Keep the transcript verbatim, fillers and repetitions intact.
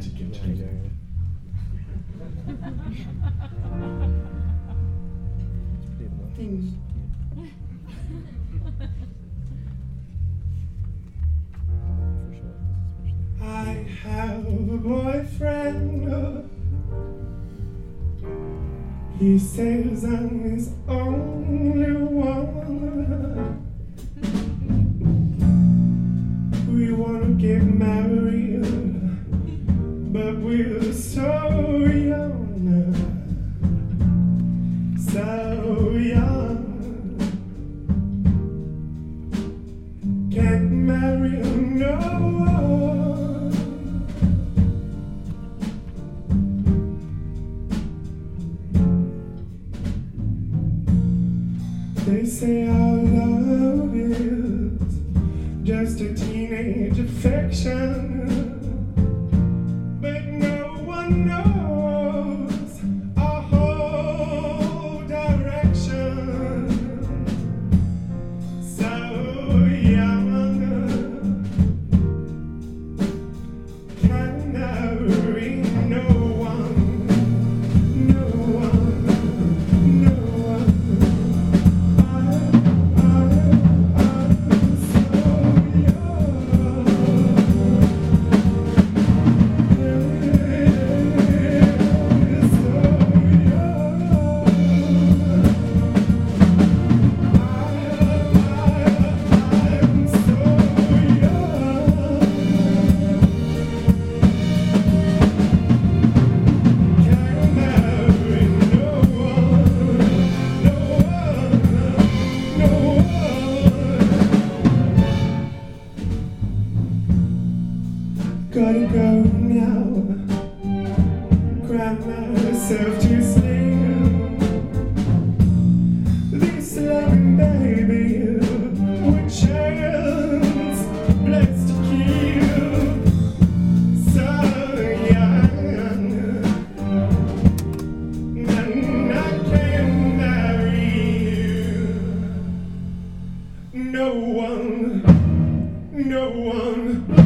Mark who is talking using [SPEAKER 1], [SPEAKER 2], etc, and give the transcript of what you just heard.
[SPEAKER 1] to continue.
[SPEAKER 2] Things. I have a boyfriend. He says I'm his only one. We wanna get married, but we're so young, so young. Can't marry no one. They say our love is just a teenage affection, but no one knows our whole direction. So young, can marry no one, no one, no one. Gotta go now, cry myself to sleep. This loving baby, with chance blessed to keep. So young, and I can't marry you. No one, no one.